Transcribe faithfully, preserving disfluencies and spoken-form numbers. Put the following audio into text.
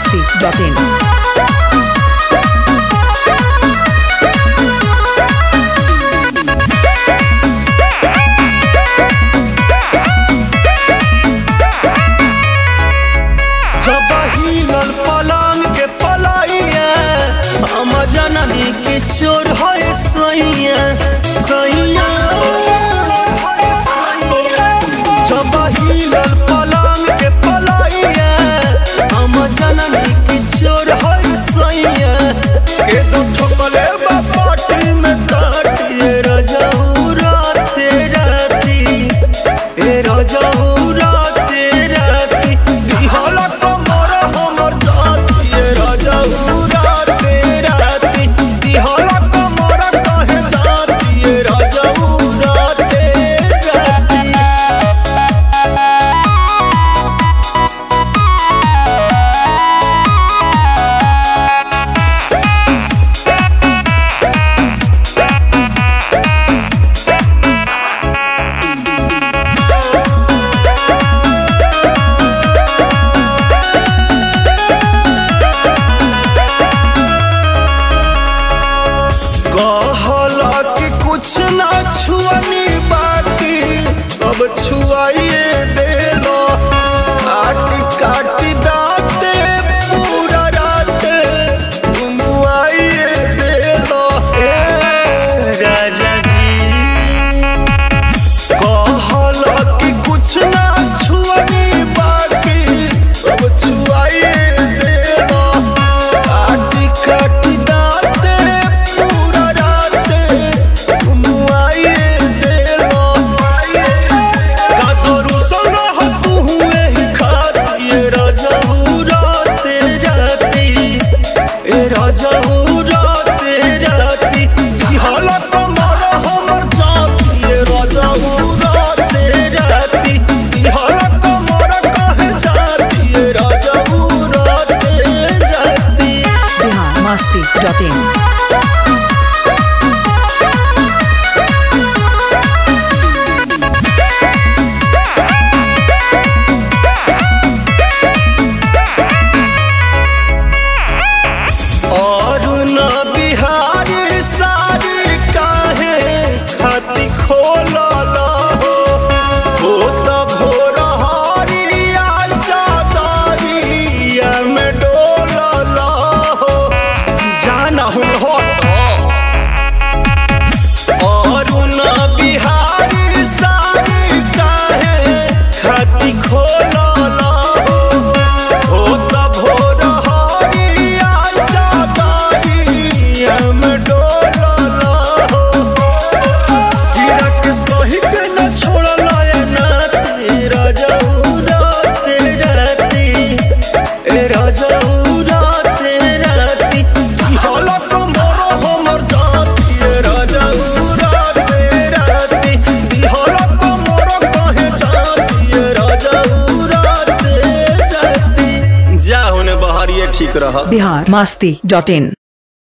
masti dot in. पलंग के पलाइया हम जननी के चोर है सैया सैया जब हिलल पलंग के पलाइया हम जननी के चोर है सैया के दो ठोकले बापाटी में काटिए रजऊ राते राती ए रजऊ राते राती दिहला कुछ ना छुअनी बाकी अब छुआइए दे लो काटी काटी दाते पूरा रात घुमाइए दे लो राजा जी कहल कि कुछ ना छुअनी बाकी अब छुआइए दे लो काटी काटी दाते पूरा रात masti dot in. ठीक रहा बिहार masti dot in.